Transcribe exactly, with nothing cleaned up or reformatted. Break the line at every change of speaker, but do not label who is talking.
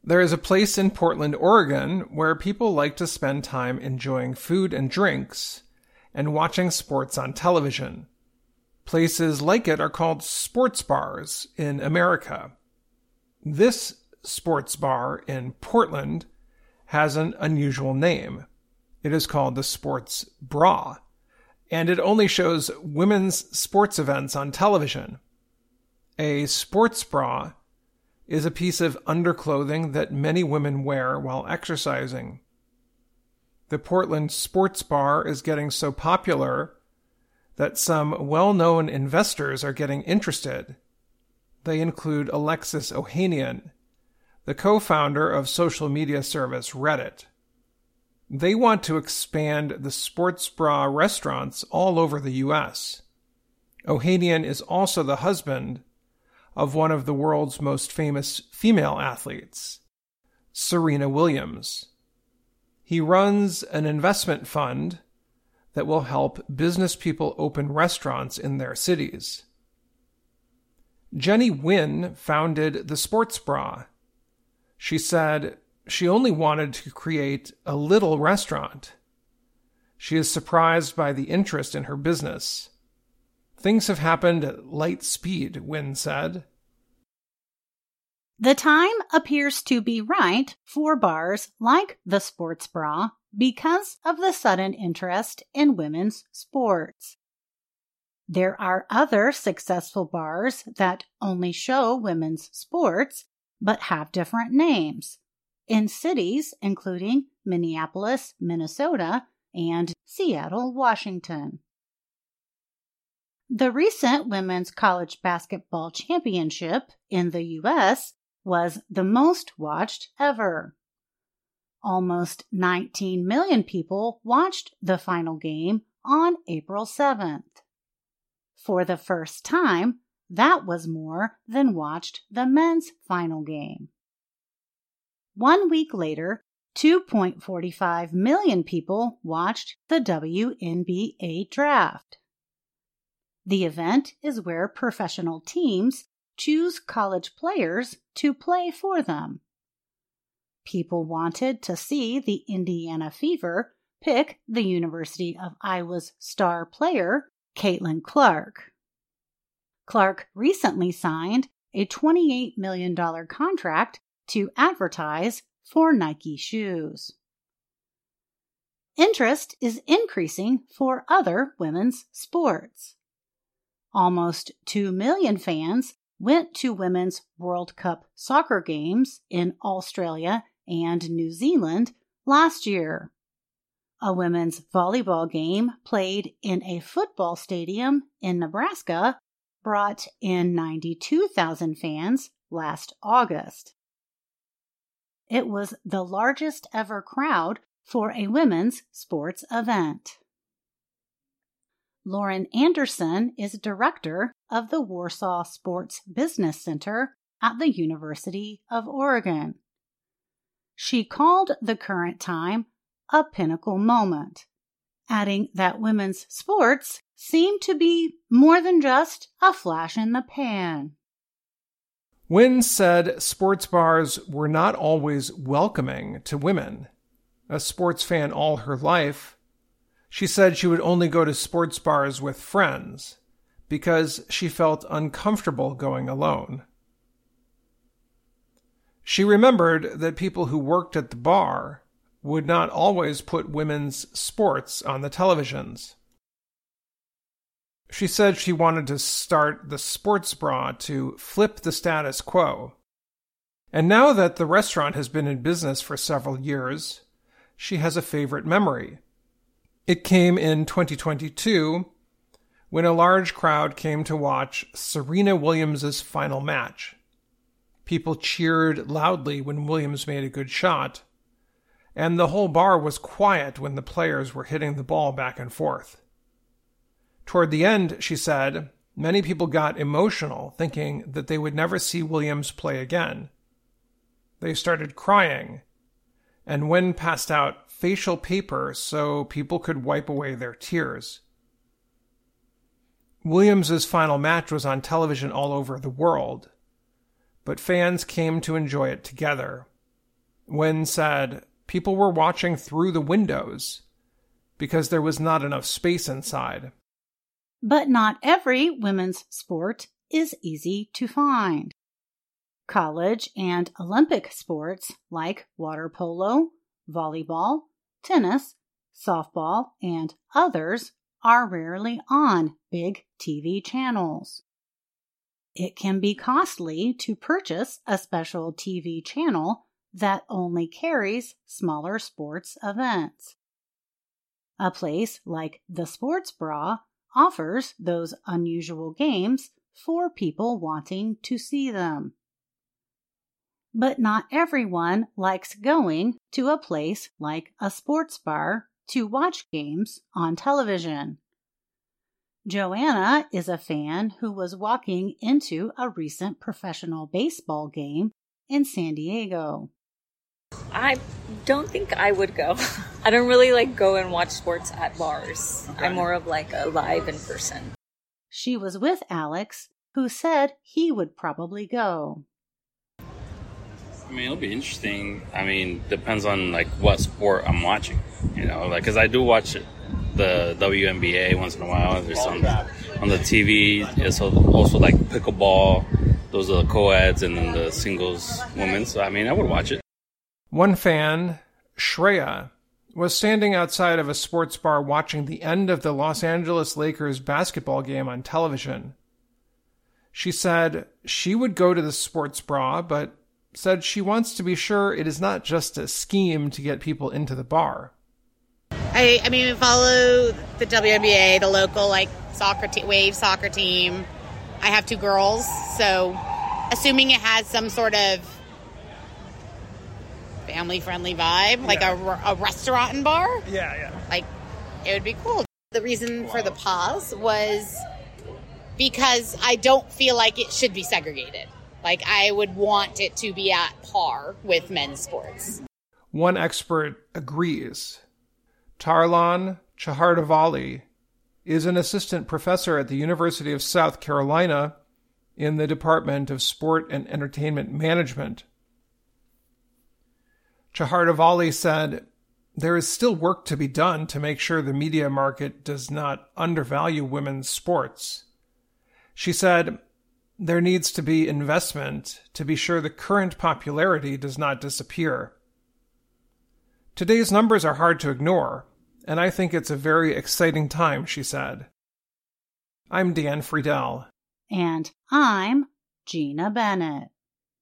There is a place in Portland, Oregon, where people like to spend time enjoying food and drinks and watching sports on television. Places like it are called sports bars in America. This sports bar in Portland has an unusual name. It is called the Sports Bra, and it only shows women's sports events on television. A sports bra is a piece of underclothing that many women wear while exercising. The Portland Sports Bar is getting so popular that some well-known investors are getting interested. They include Alexis Ohanian, the co-founder of social media service Reddit. They want to expand the sports bra restaurants all over the U S. Ohanian is also the husband of one of the world's most famous female athletes, Serena Williams. He runs an investment fund that will help business people open restaurants in their cities. Jenny Wynn founded the Sports Bra. She said she only wanted to create a little restaurant. She is surprised by the interest in her business. Things have happened at light speed, Wynn said.
The time appears to be right for bars like the Sports Bra because of the sudden interest in women's sports. There are other successful bars that only show women's sports but have different names in cities including Minneapolis, Minnesota, and Seattle, Washington. The recent Women's College Basketball Championship in the U S was the most watched ever. Almost nineteen million people watched the final game on April seventh. For the first time, that was more than watched the men's final game. One week later, two point four five million people watched the W N B A draft. The event is where professional teams choose college players to play for them. People wanted to see the Indiana Fever pick the University of Iowa's star player, Caitlin Clark. Clark recently signed a twenty-eight million dollars contract to advertise for Nike shoes. Interest is increasing for other women's sports. Almost two million fans went to Women's World Cup soccer games in Australia and New Zealand last year. A women's volleyball game played in a football stadium in Nebraska brought in ninety-two thousand fans last August. It was the largest ever crowd for a women's sports event. Lauren Anderson is director of the Warsaw Sports Business Center at the University of Oregon. She called the current time a pinnacle moment, adding that women's sports seem to be more than just a flash in the pan.
Wynn said sports bars were not always welcoming to women. A sports fan all her life, she said she would only go to sports bars with friends because she felt uncomfortable going alone. She remembered that people who worked at the bar would not always put women's sports on the televisions. She said she wanted to start the Sports Bra to flip the status quo. And now that the restaurant has been in business for several years, she has a favorite memory. It came in twenty twenty-two when a large crowd came to watch Serena Williams' final match. People cheered loudly when Williams made a good shot, and the whole bar was quiet when the players were hitting the ball back and forth. Toward the end, she said, many people got emotional, thinking that they would never see Williams play again. They started crying, and Wynn passed out facial paper so people could wipe away their tears. Williams' final match was on television all over the world, but fans came to enjoy it together. Nguyen said people were watching through the windows because there was not enough space inside.
But not every women's sport is easy to find. College and Olympic sports like water polo, volleyball, tennis, softball, and others are rarely on big T V channels. It can be costly to purchase a special T V channel that only carries smaller sports events. A place like the Sports Bra offers those unusual games for people wanting to see them. But not everyone likes going to a place like a sports bar to watch games on television. Joanna is a fan who was walking into a recent professional baseball game in San Diego.
I don't think I would go. I don't really like go and watch sports at bars. Okay. I'm more of like a live in person.
She was with Alex, who said he would probably go.
I mean, it'll be interesting. I mean, depends on like what sport I'm watching, you know, like, cause I do watch the W N B A once in a while. There's some on the T V. It's also like pickleball. Those are the co-eds and then the singles women. So, I mean, I would watch it.
One fan, Shreya, was standing outside of a sports bar watching the end of the Los Angeles Lakers basketball game on television. She said she would go to the sports bra, but said she wants to be sure it is not just a scheme to get people into the bar.
I, I mean, we follow the W N B A, the local like soccer te- wave soccer team. I have two girls, so assuming it has some sort of family-friendly vibe, like yeah. a, a restaurant and bar.
Yeah, yeah.
Like, it would be cool. The reason wow. for the pause was because I don't feel like it should be segregated. Like, I would want it to be at par with men's sports.
One expert agrees. Tarlan Chahardavali is an assistant professor at the University of South Carolina in the Department of Sport and Entertainment Management. Chahardavali said, there is still work to be done to make sure the media market does not undervalue women's sports. She said, there needs to be investment to be sure the current popularity does not disappear. Today's numbers are hard to ignore, and I think it's a very exciting time, she said. I'm Dan Friedel.
And I'm Gina Bennett.